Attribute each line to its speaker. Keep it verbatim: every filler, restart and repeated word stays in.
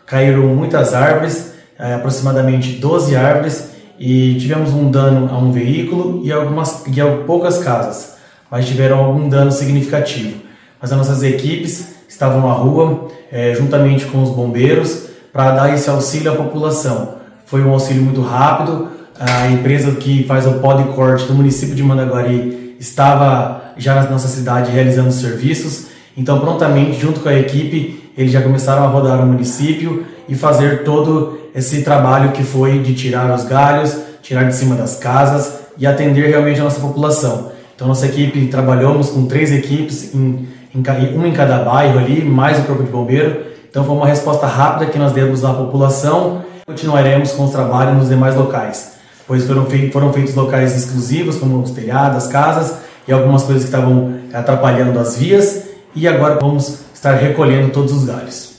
Speaker 1: caíram muitas árvores, é, aproximadamente doze árvores, e tivemos um dano a um veículo e algumas e a poucas casas, mas tiveram algum dano significativo. Mas as nossas equipes estavam na rua, é, juntamente com os bombeiros, para dar esse auxílio à população. Foi um auxílio muito rápido. A empresa que faz o pó de corte do município de Mandaguari estava já na nossa cidade realizando serviços, então prontamente, junto com a equipe, eles já começaram a rodar o município e fazer todo esse trabalho que foi de tirar os galhos, tirar de cima das casas e atender realmente a nossa população. Então nossa equipe, trabalhamos com três equipes, em, em, uma em cada bairro ali, mais o corpo de bombeiro. Então foi uma resposta rápida que nós demos à população. Continuaremos com os trabalhos nos demais locais, pois foram, fei- foram feitos locais exclusivos, como os telhados, as casas e algumas coisas que estavam atrapalhando as vias, e agora vamos estar recolhendo todos os galhos.